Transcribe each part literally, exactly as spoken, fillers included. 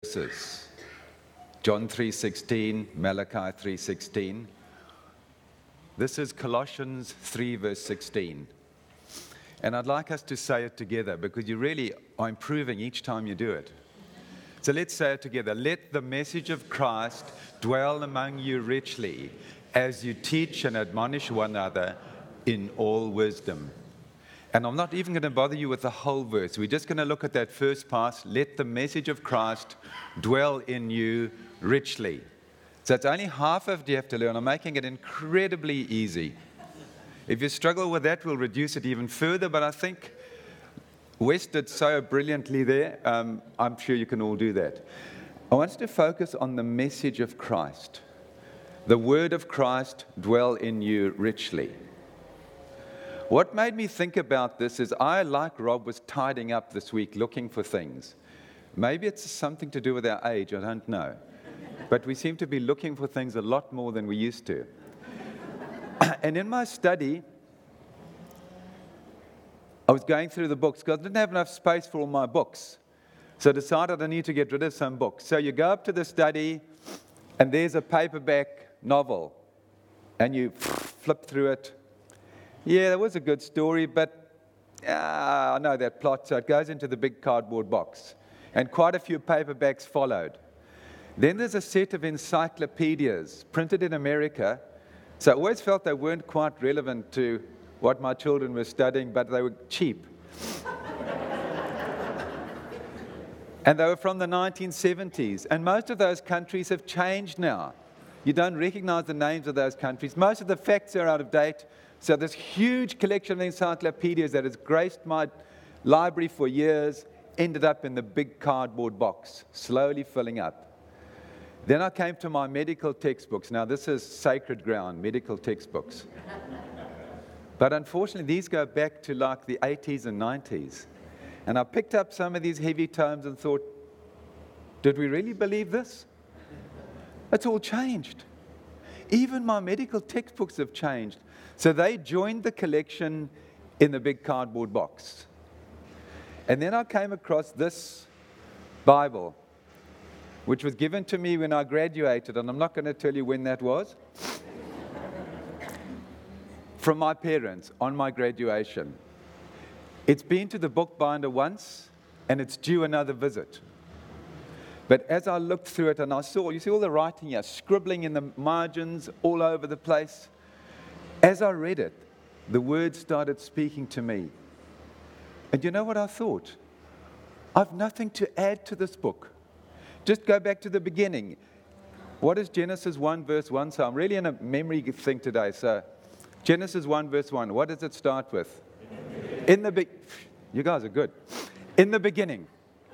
verses. John three sixteen, Malachi three sixteen. This is Colossians three verse sixteen. And I'd like us to say it together because you really are improving each time you do it. So let's say it together. Let the message of Christ dwell among you richly as you teach and admonish one another in all wisdom. And I'm not even going to bother you with the whole verse. We're just going to look at that first part. Let the message of Christ dwell in you richly. So it's only half of it you have to learn. I'm making it incredibly easy. If you struggle with that, we'll reduce it even further. But I think Wes did so brilliantly there. Um, I'm sure you can all do that. I want us to focus on the message of Christ. The word of Christ dwell in you richly. What made me think about this is I, like Rob, was tidying up this week looking for things. Maybe it's something to do with our age, I don't know. But we seem to be looking for things a lot more than we used to. And in my study, I was going through the books because I didn't have enough space for all my books. So I decided I need to get rid of some books. So you go up to the study, and there's a paperback novel. And you flip through it. Yeah, that was a good story, but uh, I know that plot, so it goes into the big cardboard box. And quite a few paperbacks followed. Then there's a set of encyclopedias printed in America. So I always felt they weren't quite relevant to what my children were studying, but they were cheap. And they were from the nineteen seventies. And most of those countries have changed now. You don't recognize the names of those countries. Most of the facts are out of date. So this huge collection of encyclopedias that has graced my library for years ended up in the big cardboard box, slowly filling up. Then I came to my medical textbooks. Now this is sacred ground, medical textbooks. But unfortunately, these go back to like the eighties and nineties. And I picked up some of these heavy tomes and thought, did we really believe this? It's all changed. Even my medical textbooks have changed. So they joined the collection in the big cardboard box. And then I came across this Bible, which was given to me when I graduated, and I'm not going to tell you when that was, from my parents on my graduation. It's been to the bookbinder once, and it's due another visit. But as I looked through it and I saw, you see all the writing here, scribbling in the margins all over the place. As I read it, the words started speaking to me. And you know what I thought? I've nothing to add to this book. Just go back to the beginning. What is Genesis one verse one? So I'm really in a memory thing today. So Genesis one verse one, what does it start with? In the be- You guys are good. In the beginning.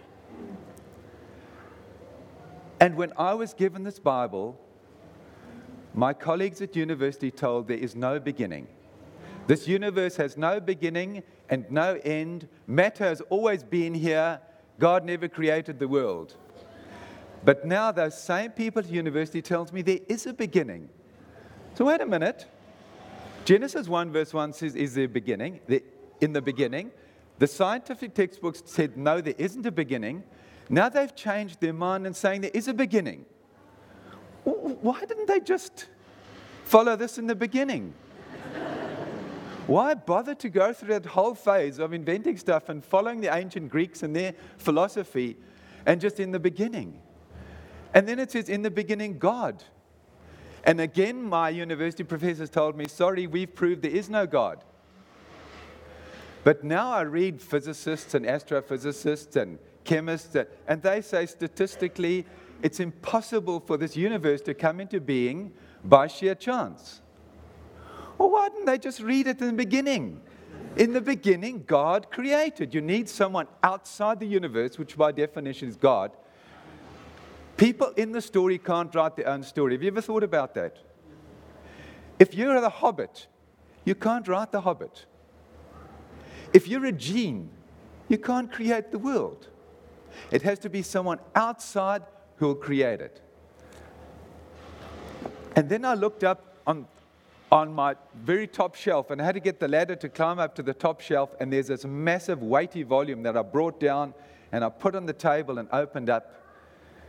And when I was given this Bible, my colleagues at university told there is no beginning. This universe has no beginning and no end. Matter has always been here. God never created the world. But now those same people at university tells me there is a beginning. So wait a minute. Genesis one verse one says, is there a beginning? The, in the beginning. The scientific textbooks said, no, there isn't a beginning. Now they've changed their mind and saying there is a beginning. Why didn't they just follow this in the beginning? Why bother to go through that whole phase of inventing stuff and following the ancient Greeks and their philosophy and just in the beginning? And then it says, in the beginning, God. And again, my university professors told me, sorry, we've proved there is no God. But now I read physicists and astrophysicists and chemists, and they say statistically, it's impossible for this universe to come into being by sheer chance. Well, why didn't they just read it in the beginning? In the beginning, God created. You need someone outside the universe, which by definition is God. People in the story can't write their own story. Have you ever thought about that? If you're the Hobbit, you can't write the Hobbit. If you're a gene, you can't create the world. It has to be someone outside who will create it. And then I looked up on, on my very top shelf, and I had to get the ladder to climb up to the top shelf, and there's this massive weighty volume that I brought down and I put on the table and opened up.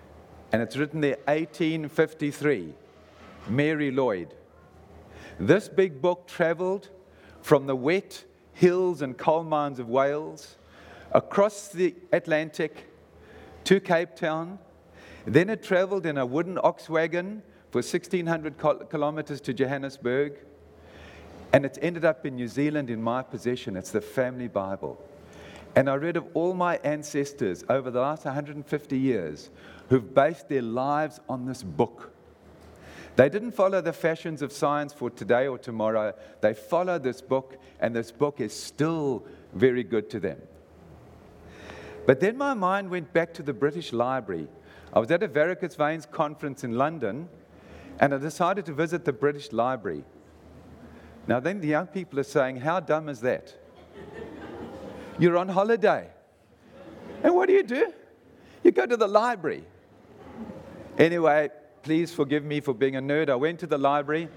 And it's written there, eighteen fifty-three, Mary Lloyd. This big book traveled from the wet hills and coal mines of Wales, across the Atlantic to Cape Town. Then it traveled in a wooden ox wagon for sixteen hundred kilometers to Johannesburg. And it's ended up in New Zealand in my possession. It's the family Bible. And I read of all my ancestors over the last one hundred fifty years who've based their lives on this book. They didn't follow the fashions of science for today or tomorrow. They followed this book, and this book is still very good to them. But then my mind went back to the British Library. I was at a varicose veins conference in London, and I decided to visit the British Library. Now then the young people are saying, how dumb is that? You're on holiday. And what do you do? You go to the library. Anyway, please forgive me for being a nerd. I went to the library,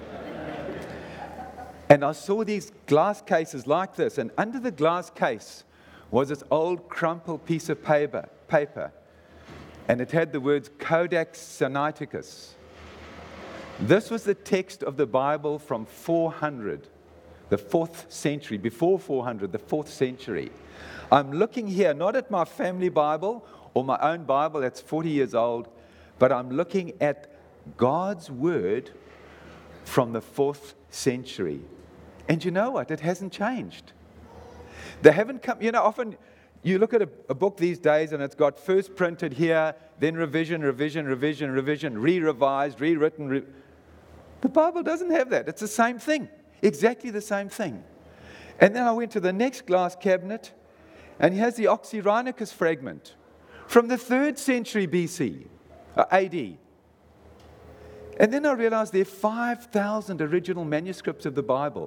and I saw these glass cases like this, and under the glass case was this old crumpled piece of paper, paper, and it had the words Codex Sinaiticus. This was the text of the Bible from four hundred, the fourth century, before four hundred, the fourth century. I'm looking here not at my family Bible or my own Bible that's forty years old, but I'm looking at God's Word from the fourth century. And you know what? It hasn't changed. They haven't come, you know, often you look at a, a book these days and it's got first printed here, then revision, revision, revision, revision, re-revised, rewritten. Re- the Bible doesn't have that. It's the same thing, exactly the same thing. And then I went to the next glass cabinet, and here's the Oxyrhynchus fragment from the third century B C, uh, A D. And then I realized there are five thousand original manuscripts of the Bible.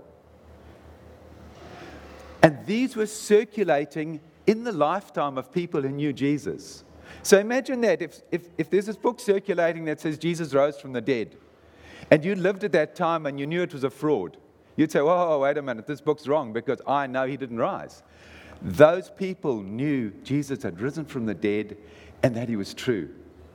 And these were circulating in the lifetime of people who knew Jesus. So imagine that if, if, if there's this book circulating that says Jesus rose from the dead, and you lived at that time and you knew it was a fraud, you'd say, whoa, wait a minute, this book's wrong because I know he didn't rise. Those people knew Jesus had risen from the dead and that he was true.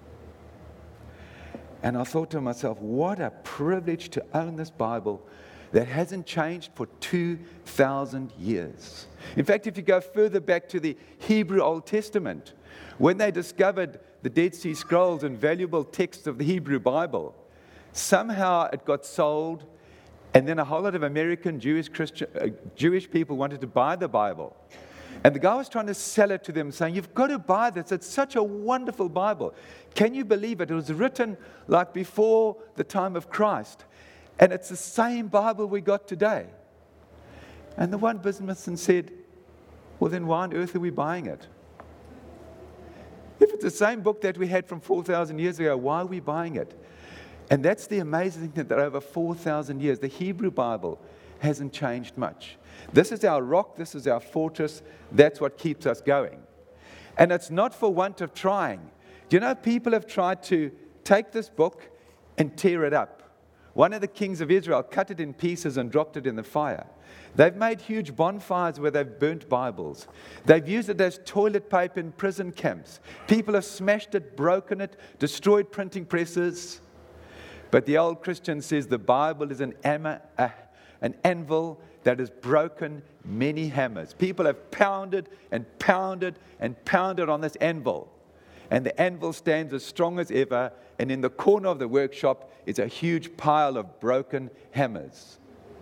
And I thought to myself, what a privilege to own this Bible that hasn't changed for two thousand years. In fact, if you go further back to the Hebrew Old Testament, when they discovered the Dead Sea Scrolls and valuable texts of the Hebrew Bible, somehow it got sold, and then a whole lot of American Jewish Christian, uh, Jewish people wanted to buy the Bible. And the guy was trying to sell it to them, saying, you've got to buy this. It's such a wonderful Bible. Can you believe it? It was written like before the time of Christ. And it's the same Bible we got today. And the one businessman said, well, then why on earth are we buying it? If it's the same book that we had from four thousand years ago, why are we buying it? And that's the amazing thing, that over four thousand years, the Hebrew Bible hasn't changed much. This is our rock, this is our fortress, that's what keeps us going. And it's not for want of trying. Do you know, people have tried to take this book and tear it up. One of the kings of Israel cut it in pieces and dropped it in the fire. They've made huge bonfires where they've burnt Bibles. They've used it as toilet paper in prison camps. People have smashed it, broken it, destroyed printing presses. But the old Christian says the Bible is an, ama, uh, an anvil that has broken many hammers. People have pounded and pounded and pounded on this anvil. And the anvil stands as strong as ever, and in the corner of the workshop is a huge pile of broken hammers.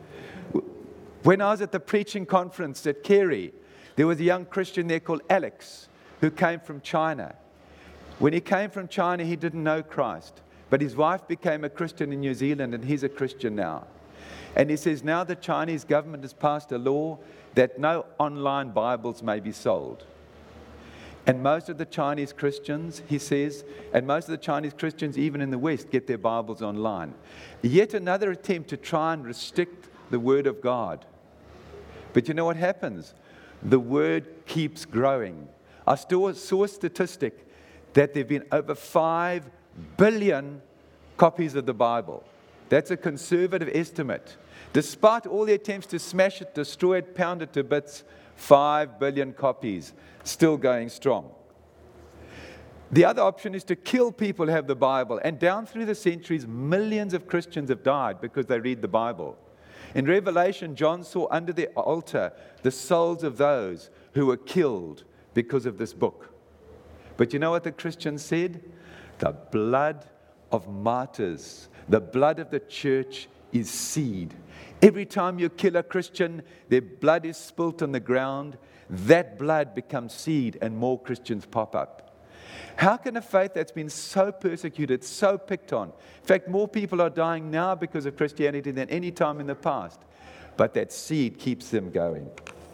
When I was at the preaching conference at Carey, there was a young Christian there called Alex who came from China. When he came from China, he didn't know Christ, but his wife became a Christian in New Zealand, and he's a Christian now. And he says now the Chinese government has passed a law that no online Bibles may be sold. And most of the Chinese Christians, he says, and most of the Chinese Christians, even in the West, get their Bibles online. Yet another attempt to try and restrict the Word of God. But you know what happens? The Word keeps growing. I saw a statistic that there have been over five billion copies of the Bible. That's a conservative estimate. Despite all the attempts to smash it, destroy it, pound it to bits, five billion copies, still going strong. The other option is to kill people who have the Bible. And down through the centuries, millions of Christians have died because they read the Bible. In Revelation, John saw under the altar the souls of those who were killed because of this book. But you know what the Christians said? The blood of martyrs, the blood of the church is seed. Every time you kill a Christian, their blood is spilt on the ground. That blood becomes seed and more Christians pop up. How can a faith that's been so persecuted, so picked on, in fact, more people are dying now because of Christianity than any time in the past, but that seed keeps them going.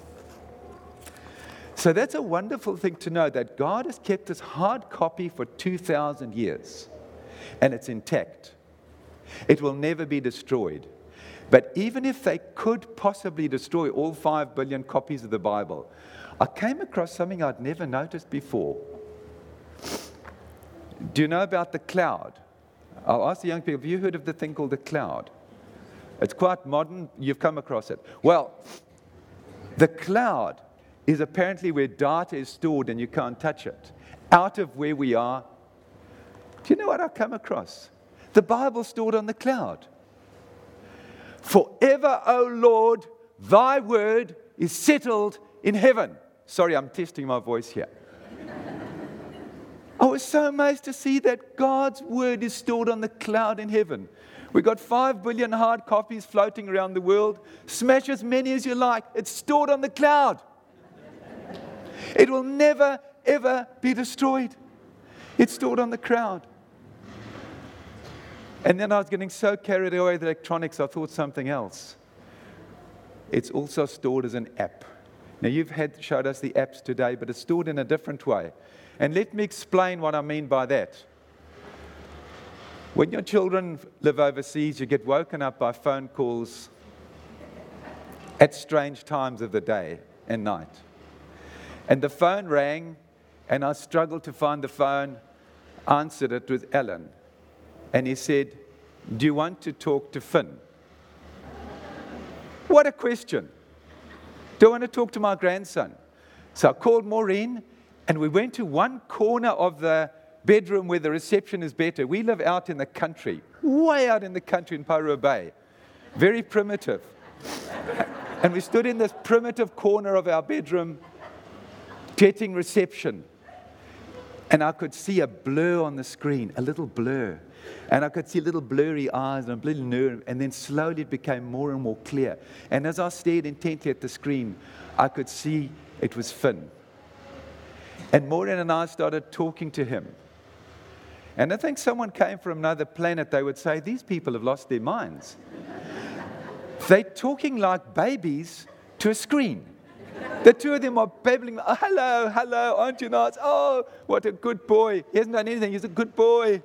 So that's a wonderful thing to know, that God has kept this hard copy for two thousand years, and it's intact. It will never be destroyed. But even if they could possibly destroy all five billion copies of the Bible, I came across something I'd never noticed before. Do you know about the cloud? I'll ask the young people, have you heard of the thing called the cloud? It's quite modern. You've come across it. Well, the cloud is apparently where data is stored and you can't touch it. Out of where we are. Do you know what I've come across? The Bible's stored on the cloud. Forever, O Lord, thy word is settled in heaven. Sorry, I'm testing my voice here. I was so amazed to see that God's word is stored on the cloud in heaven. We've got five billion hard copies floating around the world. Smash as many as you like. It's stored on the cloud. It will never, ever be destroyed. It's stored on the cloud. And then I was getting so carried away with electronics, I thought something else. It's also stored as an app. Now, you've had showed us the apps today, but it's stored in a different way. And let me explain what I mean by that. When your children live overseas, you get woken up by phone calls at strange times of the day and night. And the phone rang, and I struggled to find the phone, answered it with Alan. And he said, do you want to talk to Finn? What a question. Do I want to talk to my grandson? So I called Maureen, and we went to one corner of the bedroom where the reception is better. We live out in the country, way out in the country in Paru Bay. Very primitive. And we stood in this primitive corner of our bedroom, getting reception. And I could see a blur on the screen, a little blur. And I could see little blurry eyes and a little nerve, and then slowly it became more and more clear. And as I stared intently at the screen, I could see it was Finn. And Maureen and I started talking to him. And I think someone came from another planet, they would say, these people have lost their minds. They're talking like babies to a screen. The two of them are babbling, oh, hello, hello, aren't you nice? Oh, what a good boy. He hasn't done anything, he's a good boy.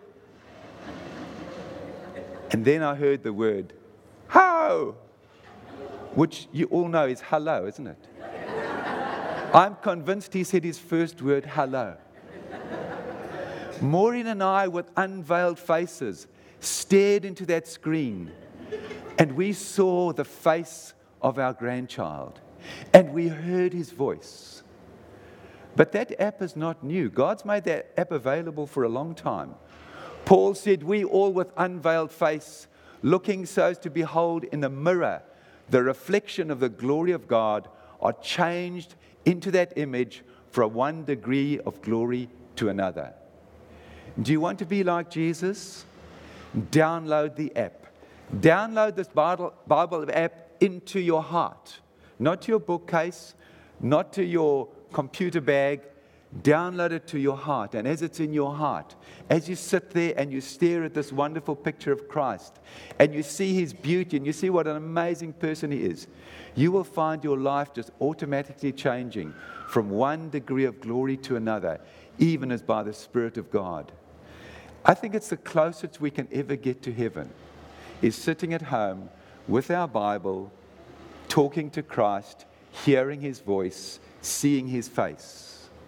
And then I heard the word, how, which you all know is hello, isn't it? I'm convinced he said his first word, hello. Maureen and I, with unveiled faces, stared into that screen, and we saw the face of our grandchild, and we heard his voice. But that app is not new. God's made that app available for a long time. Paul said, we all with unveiled face, looking so as to behold in the mirror the reflection of the glory of God, are changed into that image from one degree of glory to another. Do you want to be like Jesus? Download the app. Download this Bible, Bible app into your heart. Not to your bookcase, not to your computer bag. Download it to your heart. And as it's in your heart, as you sit there and you stare at this wonderful picture of Christ, and you see his beauty, and you see what an amazing person he is, you will find your life just automatically changing from one degree of glory to another, even as by the Spirit of God. I think it's the closest we can ever get to heaven, is sitting at home with our Bible, talking to Christ, hearing his voice, seeing his face.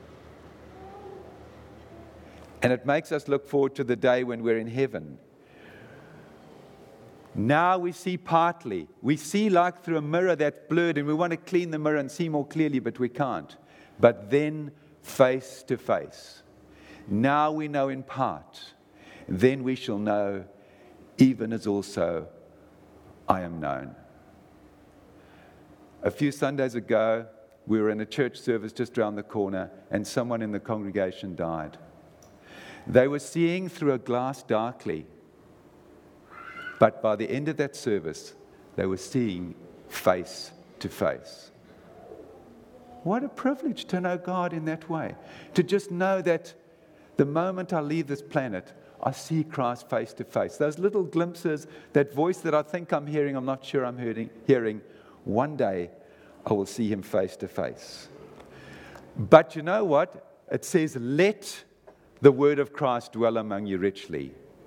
And it makes us look forward to the day when we're in heaven. Now we see partly. We see like through a mirror that's blurred, and we want to clean the mirror and see more clearly, but we can't. But then face to face. Now we know in part, then we shall know, even as also I am known. A few Sundays ago, we were in a church service just around the corner, and someone in the congregation died. They were seeing through a glass darkly, but by the end of that service, they were seeing face to face. What a privilege to know God in that way. To just know that the moment I leave this planet, I see Christ face to face. Those little glimpses, that voice that I think I'm hearing, I'm not sure I'm hearing, hearing. One day, I will see him face to face. But you know what? It says, let the word of Christ dwell among you richly.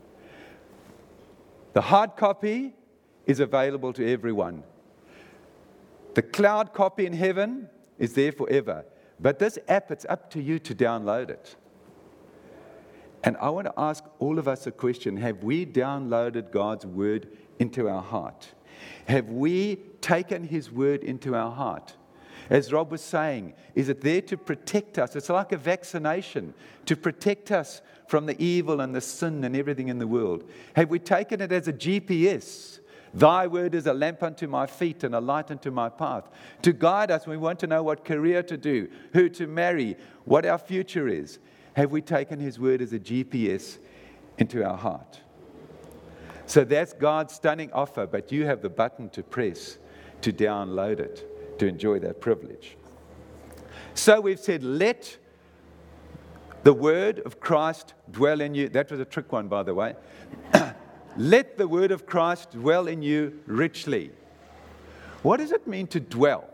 The hard copy is available to everyone. The cloud copy in heaven is there forever. But this app, it's up to you to download it. And I want to ask all of us a question. Have we downloaded God's word into our heart? Have we taken his word into our heart? As Rob was saying, is it there to protect us? It's like a vaccination to protect us from the evil and the sin and everything in the world. Have we taken it as a G P S? Thy word is a lamp unto my feet and a light unto my path. To guide us when we want to know what career to do, who to marry, what our future is. Have we taken his word as a G P S into our heart? So that's God's stunning offer, but you have the button to press to download it, to enjoy that privilege. So we've said, let the word of Christ dwell in you. That was a trick one, by the way. Let the word of Christ dwell in you richly. What does it mean to dwell?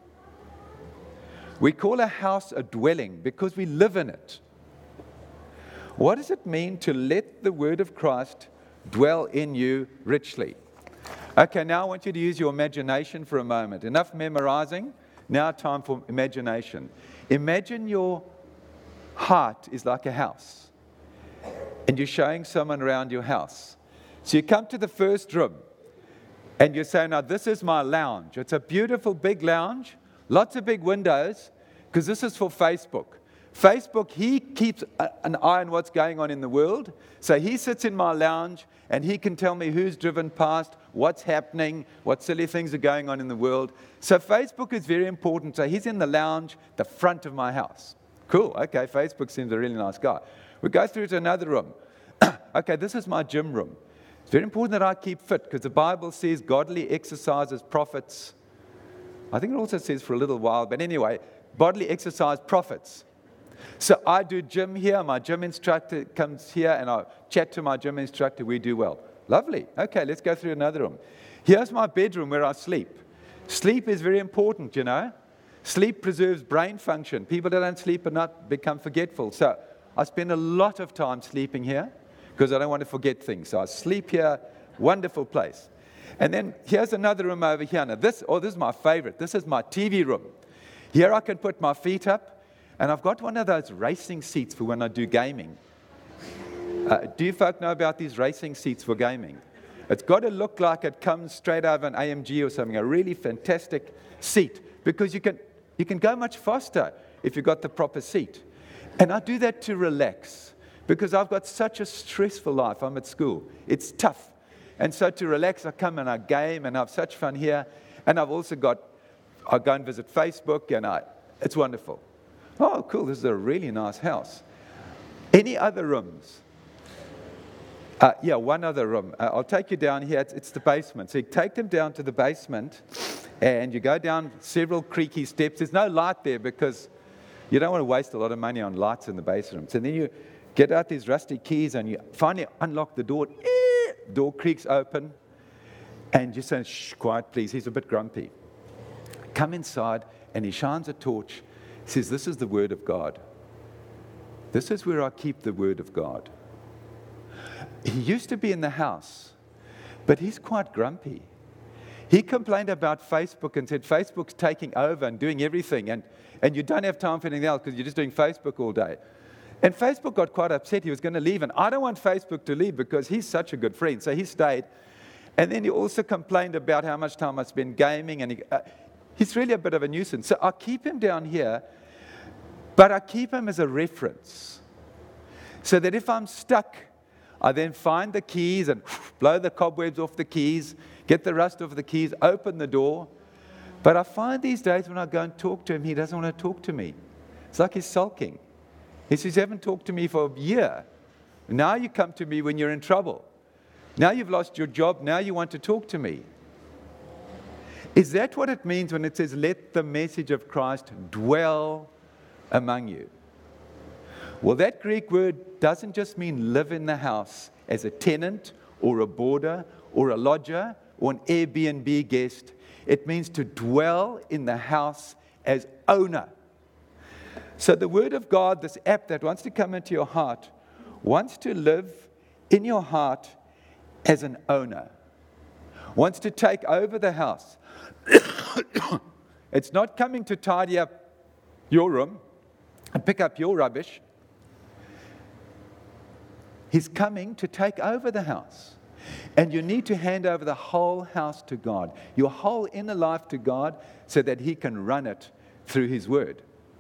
We call a house a dwelling because we live in it. What does it mean to let the word of Christ dwell in you richly? Okay, now I want you to use your imagination for a moment. Enough memorizing. Now time for imagination. Imagine your heart is like a house, and you're showing someone around your house. So you come to the first room, and you say, now this is my lounge. It's a beautiful big lounge, lots of big windows, because this is for Facebook. Facebook, he keeps a, an eye on what's going on in the world. So he sits in my lounge, and he can tell me who's driven past, what's happening, what silly things are going on in the world. So Facebook is very important. So he's in the lounge, the front of my house. Cool, okay, Facebook seems a really nice guy. We go through to another room. Okay, this is my gym room. It's very important that I keep fit, because the Bible says godly exercises profits. I think it also says for a little while, but anyway, bodily exercise profits. So I do gym here, my gym instructor comes here, and I chat to my gym instructor, we do well. Lovely. Okay, let's go through another room. Here's my bedroom where I sleep. Sleep is very important, you know. Sleep preserves brain function. People that don't sleep are not become forgetful. So I spend a lot of time sleeping here because I don't want to forget things. So I sleep here, wonderful place. And then here's another room over here. Now this, oh, this is my favorite. This is my T V room. Here I can put my feet up, and I've got one of those racing seats for when I do gaming. Uh, do you folk know about these racing seats for gaming? It's got to look like it comes straight out of an A M G or something, a really fantastic seat, because you can you can go much faster if you've got the proper seat. And I do that to relax, because I've got such a stressful life. I'm at school. It's tough. And so to relax, I come and I game and I have such fun here. And I've also got, I go and visit Facebook, and I, it's wonderful. Oh, cool, this is a really nice house. Any other rooms? Uh, yeah, one other room. Uh, I'll take you down here. It's, it's the basement. So you take them down to the basement, and you go down several creaky steps. There's no light there because you don't want to waste a lot of money on lights in the basement. So then you get out these rusty keys, and you finally unlock the door. Door creaks open, and you say, shh, quiet, please. He's a bit grumpy. Come inside, and he shines a torch. He says, this is the word of God. This is where I keep the word of God. He used to be in the house, but he's quite grumpy. He complained about Facebook and said, Facebook's taking over and doing everything, and, and you don't have time for anything else because you're just doing Facebook all day. And Facebook got quite upset. He was going to leave, and I don't want Facebook to leave because he's such a good friend. So he stayed. And then he also complained about how much time I spend gaming, and he, uh, he's really a bit of a nuisance. So I keep him down here, but I keep him as a reference. So that if I'm stuck, I then find the keys and blow the cobwebs off the keys, get the rust off the keys, open the door. But I find these days when I go and talk to him, he doesn't want to talk to me. It's like he's sulking. He says, you haven't talked to me for a year. Now you come to me when you're in trouble. Now you've lost your job. Now you want to talk to me. Is that what it means when it says, let the message of Christ dwell among you? Well, that Greek word doesn't just mean live in the house as a tenant or a boarder or a lodger or an Airbnb guest. It means to dwell in the house as owner. So the Word of God, this app that wants to come into your heart, wants to live in your heart as an owner. Wants to take over the house. It's not coming to tidy up your room and pick up your rubbish. He's coming to take over the house. And you need to hand over the whole house to God, your whole inner life to God, so that He can run it through His Word.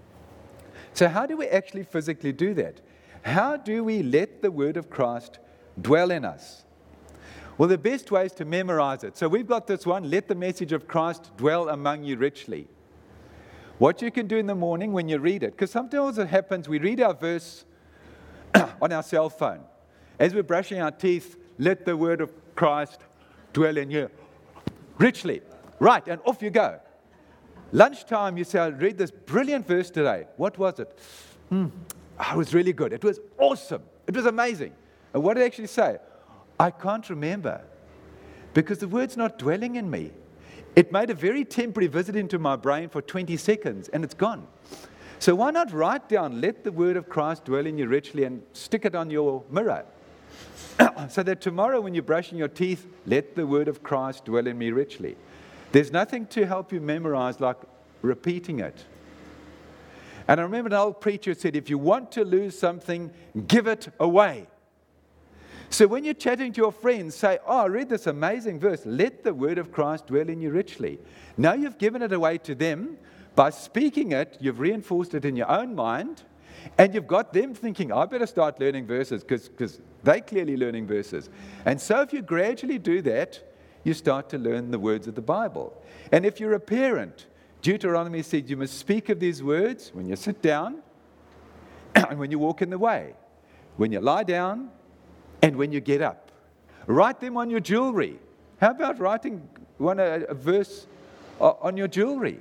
So how do we actually physically do that? How do we let the Word of Christ dwell in us? Well, the best way is to memorize it. So we've got this one, let the message of Christ dwell among you richly. What you can do in the morning when you read it, because sometimes it happens, we read our verse on our cell phone. As we're brushing our teeth, let the word of Christ dwell in you richly. Right, and off you go. Lunchtime, you say, I read this brilliant verse today. What was it? Mm, oh, it was really good. It was awesome. It was amazing. And what did it actually say? I can't remember because the word's not dwelling in me. It made a very temporary visit into my brain for twenty seconds and it's gone. So why not write down, let the word of Christ dwell in you richly, and stick it on your mirror. So that tomorrow when you're brushing your teeth, let the word of Christ dwell in me richly. There's nothing to help you memorize like repeating it. And I remember an old preacher said, if you want to lose something, give it away. So when you're chatting to your friends, say, oh, I read this amazing verse, let the word of Christ dwell in you richly. Now you've given it away to them. By speaking it, you've reinforced it in your own mind, and you've got them thinking, I better start learning verses, because they're clearly learning verses. And so if you gradually do that, you start to learn the words of the Bible. And if you're a parent, Deuteronomy said you must speak of these words when you sit down and when you walk in the way, when you lie down, and when you get up. Write them on your jewelry. How about writing one a, a verse on your jewelry?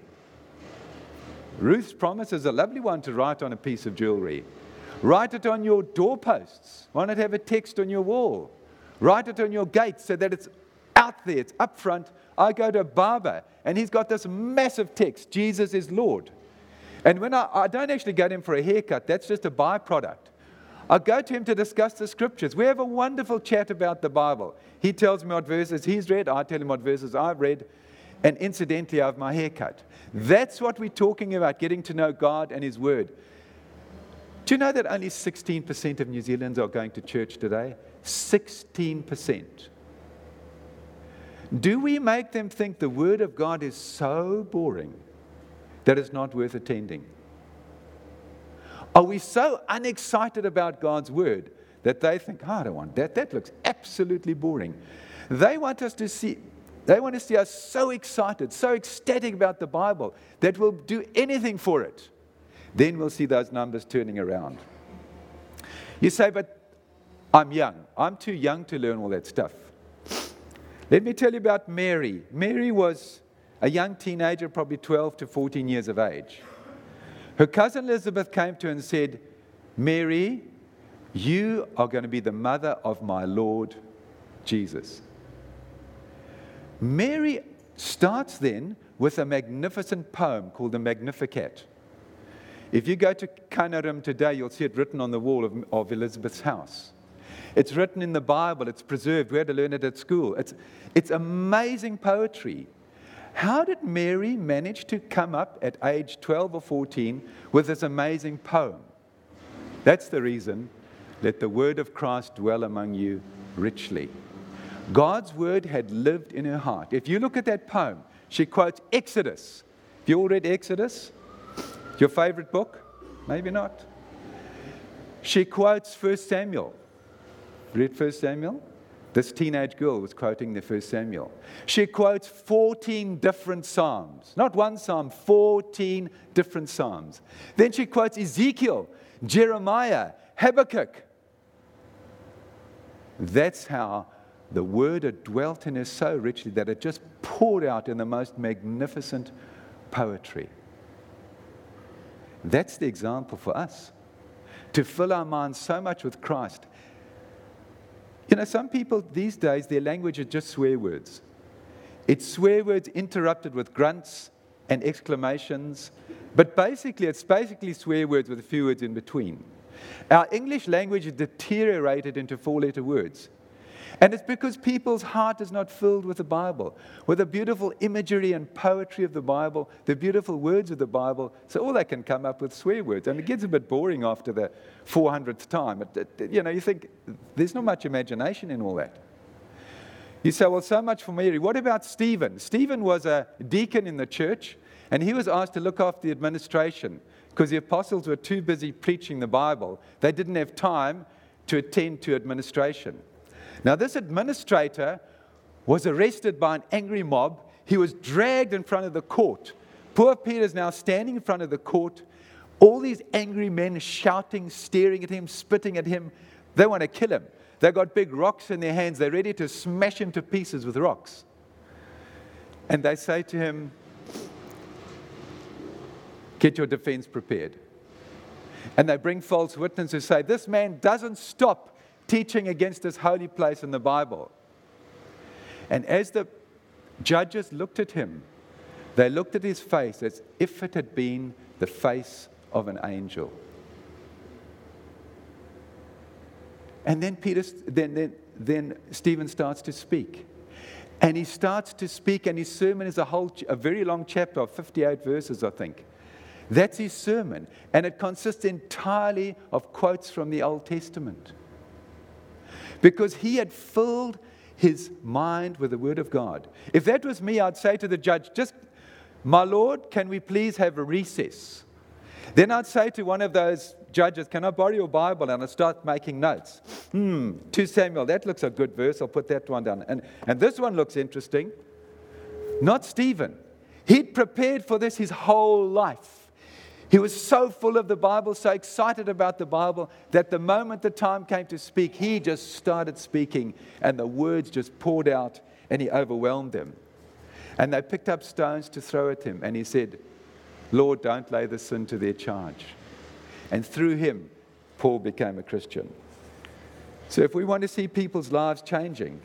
Ruth's promise is a lovely one to write on a piece of jewelry. Write it on your doorposts. Why not have a text on your wall? Write it on your gate so that it's out there, it's up front. I go to a barber and he's got this massive text, Jesus is Lord. And when I, I don't actually go to him for a haircut, that's just a byproduct. I go to him to discuss the scriptures. We have a wonderful chat about the Bible. He tells me what verses he's read. I tell him what verses I've read. And incidentally, I have my haircut. That's what we're talking about, getting to know God and His Word. Do you know that only sixteen percent of New Zealanders are going to church today? sixteen percent. Do we make them think the Word of God is so boring that it's not worth attending? Are we so unexcited about God's Word that they think, oh, I don't want that. That looks absolutely boring. They want us to see, they want to see us so excited, so ecstatic about the Bible that we'll do anything for it. Then we'll see those numbers turning around. You say, but I'm young. I'm too young to learn all that stuff. Let me tell you about Mary. Mary was a young teenager, probably twelve to fourteen years of age. Her cousin Elizabeth came to her and said, Mary, you are going to be the mother of my Lord Jesus. Mary starts then with a magnificent poem called the Magnificat. If you go to Kanarim today, you'll see it written on the wall of, of Elizabeth's house. It's written in the Bible. It's preserved. We had to learn it at school. It's, it's amazing poetry. How did Mary manage to come up at age twelve or fourteen with this amazing poem? That's the reason. Let the word of Christ dwell among you richly. God's word had lived in her heart. If you look at that poem, she quotes Exodus. Have you all read Exodus? Your favorite book? Maybe not. She quotes First Samuel. Read First Samuel? This teenage girl was quoting the First Samuel. She quotes fourteen different psalms. Not one psalm, fourteen different psalms. Then she quotes Ezekiel, Jeremiah, Habakkuk. That's how the word had dwelt in her so richly that it just poured out in the most magnificent poetry. That's the example for us. To fill our minds so much with Christ. You know, some people these days, their language is just swear words. It's swear words interrupted with grunts and exclamations. But basically, it's basically swear words with a few words in between. Our English language is deteriorated into four-letter words. And it's because people's heart is not filled with the Bible, with the beautiful imagery and poetry of the Bible, the beautiful words of the Bible. So all they can come up with swear words. And it gets a bit boring after the four hundredth time. It, it, you know, you think, there's not much imagination in all that. You say, well, so much for Mary. What about Stephen? Stephen was a deacon in the church, and he was asked to look after the administration because the apostles were too busy preaching the Bible. They didn't have time to attend to administration. Now, this administrator was arrested by an angry mob. He was dragged in front of the court. Poor Peter's now standing in front of the court. All these angry men shouting, staring at him, spitting at him. They want to kill him. They've got big rocks in their hands. They're ready to smash him to pieces with rocks. And they say to him, get your defense prepared. And they bring false witnesses who say, this man doesn't stop teaching against this holy place in the Bible. And as the judges looked at him, they looked at his face as if it had been the face of an angel. And then Peter, then, then, then Stephen starts to speak. And he starts to speak, and his sermon is a whole, a very long chapter of fifty-eight verses, I think. That's his sermon. And it consists entirely of quotes from the Old Testament. Because he had filled his mind with the Word of God. If that was me, I'd say to the judge, just, my Lord, can we please have a recess? Then I'd say to one of those judges, can I borrow your Bible? And I'd start making notes. Hmm, Second Samuel, that looks a good verse. I'll put that one down. And, and this one looks interesting. Not Stephen. He'd prepared for this his whole life. He was so full of the Bible, so excited about the Bible, that the moment the time came to speak, he just started speaking, and the words just poured out, and he overwhelmed them. And they picked up stones to throw at him, and he said, Lord, don't lay the sin to their charge. And through him, Paul became a Christian. So if we want to see people's lives changing,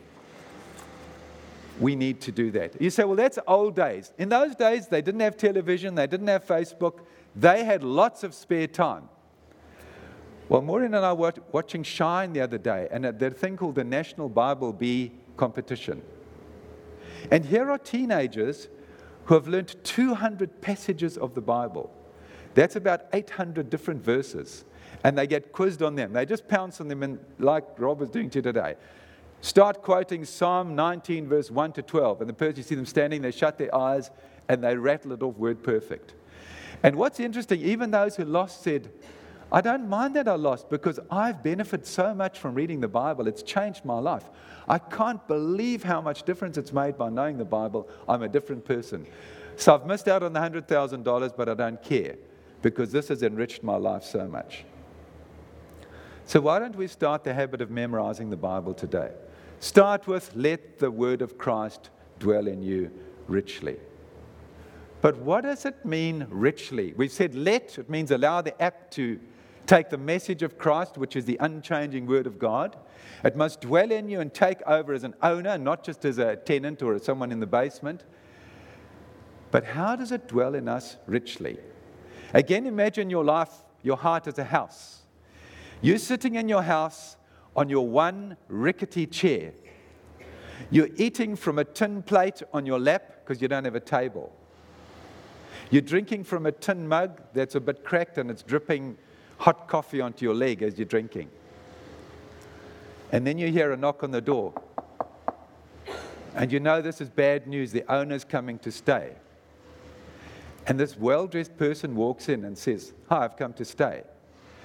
we need to do that. You say, well, that's old days. In those days, they didn't have television, they didn't have Facebook. They had lots of spare time. Well, Maureen and I were watching Shine the other day, and there's a thing called the National Bible Bee competition. And here are teenagers who have learned two hundred passages of the Bible. That's about eight hundred different verses. And they get quizzed on them. They just pounce on them, and like Rob was doing to today. Start quoting Psalm nineteen, verse one to twelve. And the person, you see them standing, they shut their eyes, and they rattle it off word perfect. And what's interesting, even those who lost said, I don't mind that I lost because I've benefited so much from reading the Bible. It's changed my life. I can't believe how much difference it's made by knowing the Bible. I'm a different person. So I've missed out on the one hundred thousand dollars, but I don't care because this has enriched my life so much. So why don't we start the habit of memorizing the Bible today? Start with, let the word of Christ dwell in you richly. But what does it mean richly? We've said let, it means allow the app to take the message of Christ, which is the unchanging word of God. It must dwell in you and take over as an owner, not just as a tenant or as someone in the basement. But how does it dwell in us richly? Again, imagine your life, your heart as a house. You're sitting in your house on your one rickety chair. You're eating from a tin plate on your lap because you don't have a table. You're drinking from a tin mug that's a bit cracked and it's dripping hot coffee onto your leg as you're drinking. And then you hear a knock on the door. And you know this is bad news. The owner's coming to stay. And this well-dressed person walks in and says, hi, I've come to stay.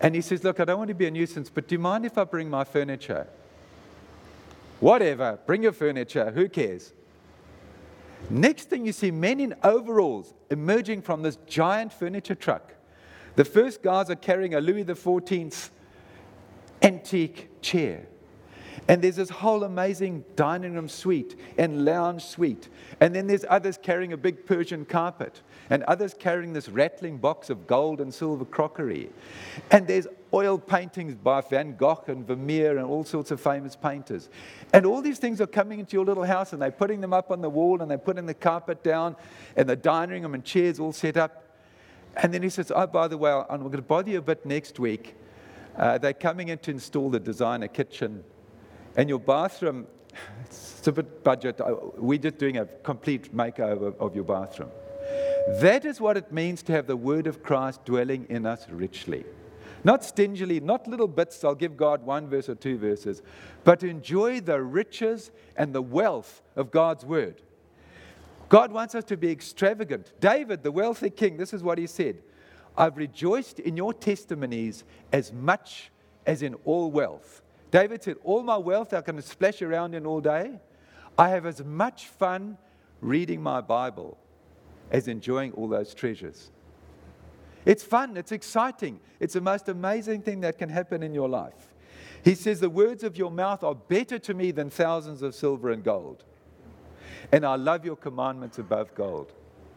And he says, look, I don't want to be a nuisance, but do you mind if I bring my furniture? Whatever, bring your furniture, who cares? Next thing you see men in overalls emerging from this giant furniture truck. The first guys are carrying a Louis the fourteenth antique chair. And there's this whole amazing dining room suite and lounge suite. And then there's others carrying a big Persian carpet. And others carrying this rattling box of gold and silver crockery. And there's oil paintings by Van Gogh and Vermeer and all sorts of famous painters. And all these things are coming into your little house, and they're putting them up on the wall, and they're putting the carpet down, and the dining room and chairs all set up. And then he says, oh, by the way, I'm going to bother you a bit next week. Uh, they're coming in to install the designer kitchen. And your bathroom, it's a bit budget. We're just doing a complete makeover of your bathroom. That is what it means to have the word of Christ dwelling in us richly. Not stingily, not little bits, I'll give God one verse or two verses, but to enjoy the riches and the wealth of God's word. God wants us to be extravagant. David, the wealthy king, this is what he said. I've rejoiced in your testimonies as much as in all wealth. David said, all my wealth I can splash around in all day. I have as much fun reading my Bible as enjoying all those treasures. It's fun, it's exciting. It's the most amazing thing that can happen in your life. He says, the words of your mouth are better to me than thousands of silver and gold. And I love your commandments above gold.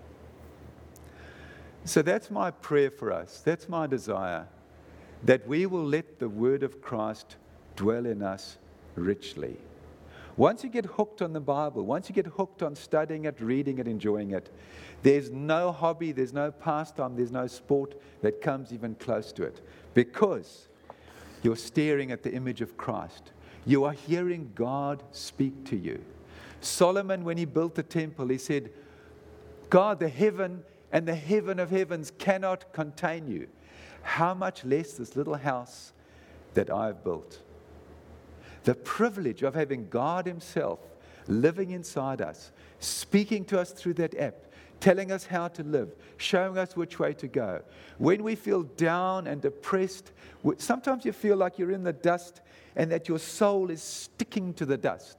So that's my prayer for us. That's my desire, that we will let the word of Christ dwell in us richly. Once you get hooked on the Bible, once you get hooked on studying it, reading it, enjoying it, there's no hobby, there's no pastime, there's no sport that comes even close to it. Because you're staring at the image of Christ. You are hearing God speak to you. Solomon, when he built the temple, he said, God, the heaven and the heaven of heavens cannot contain you. How much less this little house that I've built. The privilege of having God himself living inside us, speaking to us through that app, telling us how to live, showing us which way to go. When we feel down and depressed, sometimes you feel like you're in the dust and that your soul is sticking to the dust.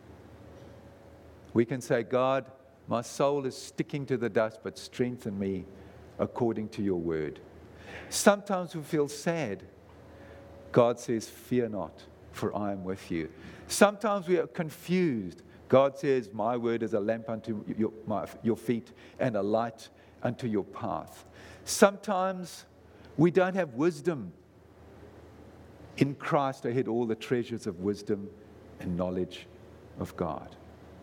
We can say, God, my soul is sticking to the dust, but strengthen me according to your word. Sometimes we feel sad. God says, fear not, for I am with you. Sometimes we are confused. God says, my word is a lamp unto your, my, your feet and a light unto your path. Sometimes we don't have wisdom. In Christ I hid all the treasures of wisdom and knowledge of God.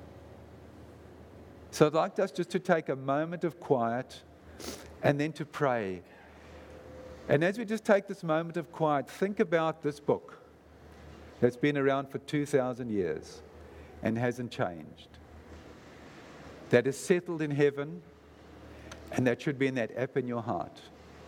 So I'd like us just to take a moment of quiet and then to pray. And as we just take this moment of quiet, think about this book that's been around for two thousand years and hasn't changed. That is settled in heaven, and that should be in that app in your heart.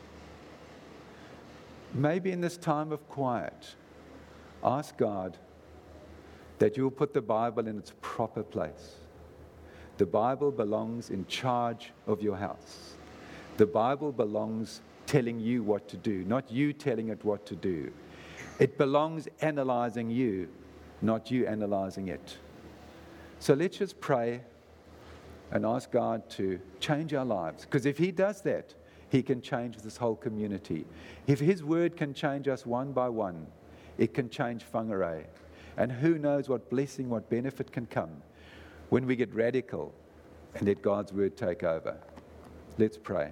Maybe in this time of quiet, ask God that you will put the Bible in its proper place. The Bible belongs in charge of your house. The Bible belongs telling you what to do, not you telling it what to do. It belongs analyzing you, not you analyzing it. So let's just pray and ask God to change our lives. Because if he does that, he can change this whole community. If his word can change us one by one, it can change Whangarei. And who knows what blessing, what benefit can come when we get radical and let God's word take over. Let's pray.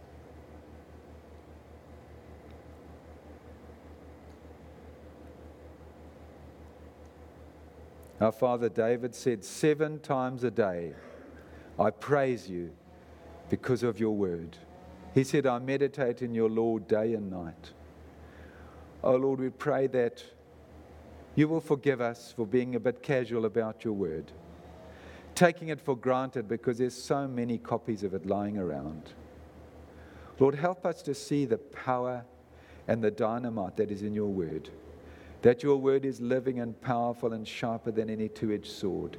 Our father David said, seven times a day, I praise you because of your word. He said, I meditate in your law day and night. Oh Lord, we pray that you will forgive us for being a bit casual about your word, taking it for granted because there's so many copies of it lying around. Lord, help us to see the power and the dynamite that is in your word, that your word is living and powerful and sharper than any two-edged sword.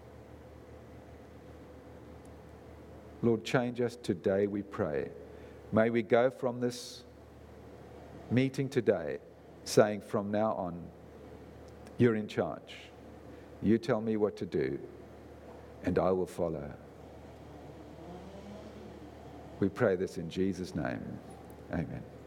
Lord, change us today, we pray. May we go from this meeting today saying, from now on, you're in charge. You tell me what to do, and I will follow. We pray this in Jesus' name. Amen.